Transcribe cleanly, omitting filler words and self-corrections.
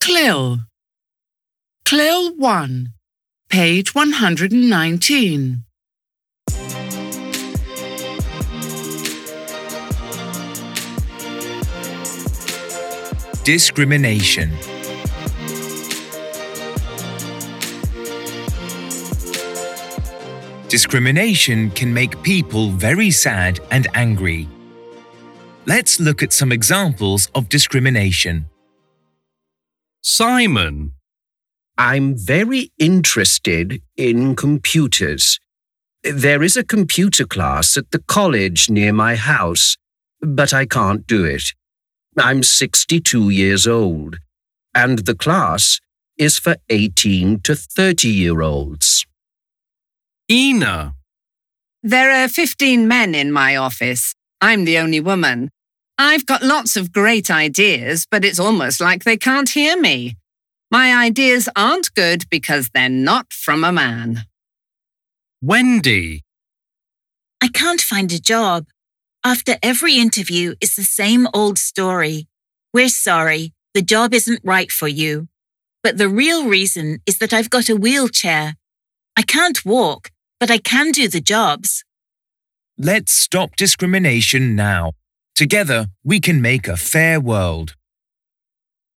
CLIL. CLIL 1, page 119. Discrimination. Discrimination can make people very sad and angry. Let's look at some examples of discrimination. Simon. I'm very interested in computers. There is a computer class at the college near my house, but I can't do it. I'm 62 years old, and the class is for 18 to 30-year-olds. Ina. There are 15 men in my office. I'm the only woman. I've got lots of great ideas, but it's almost like they can't hear me. My ideas aren't good because they're not from a man. Wendy. I can't find a job. After every interview, it's the same old story. We're sorry, the job isn't right for you. But the real reason is that I've got a wheelchair. I can't walk, but I can do the jobs. Let's stop discrimination now. Together, we can make a fair world.